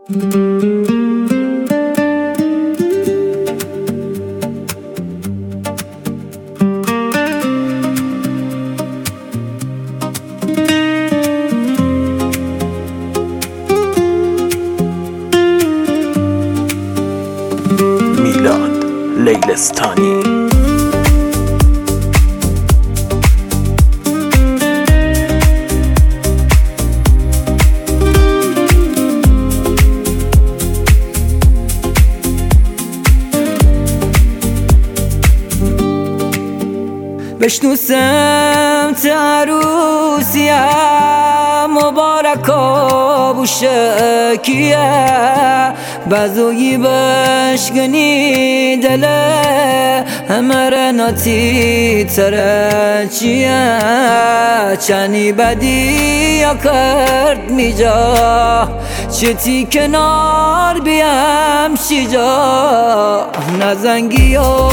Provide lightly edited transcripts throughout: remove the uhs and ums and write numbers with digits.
میلاد لیلستانی. بشنو سمت عروسیم مبارکا بوشکیه بزویی بشگنی دله همه ناتی ترچیه چنی بدی یا کرد میجا چتی کنار بیم شیجا نزنگی و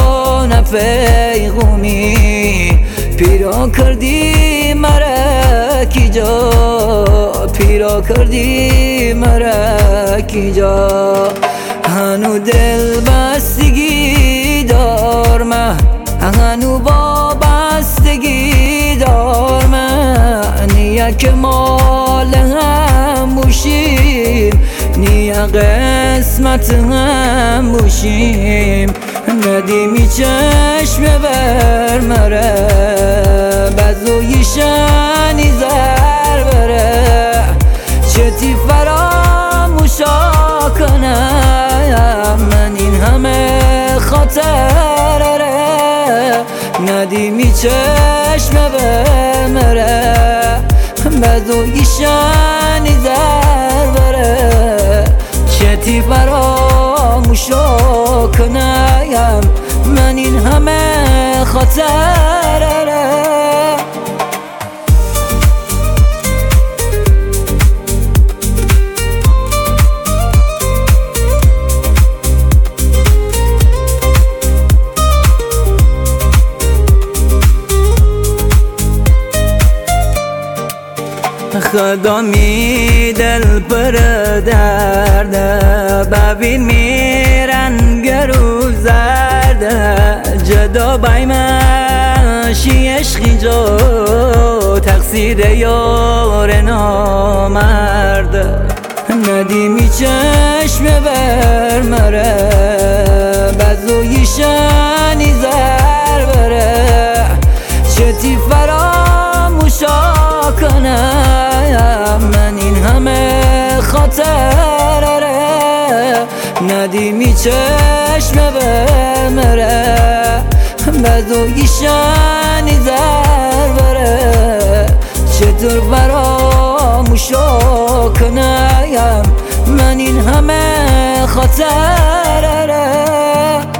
نفیغومی پیرا کردی مرا کی جا پیرا کردی مرا کی جا هنو دل بستگی دارم هنو وابستگی دارم نیا که مال هم بوشیم نیا قسمت هم بوشیم ندیمی چشم بر مره بزوی شنی زر بره چتی فراموشا کنم من این همه خاطر ره ندیمی چشم بر مره بزوی شنی زر بره چتی فراموشا کنم من این همه خاطر ره خدا می دل پر درده ببین میرن گرو زرده جدا بایمشی عشقی جا تقصیر یار نامرده ندیمی چشم بر مره بزوی شنی زر بره چتی فراموشا کنم من این همه خاطر ره ندیمی چشم بر مره بزوی شنی زر بره چطور فراموشا کنم من این همه خاطر ره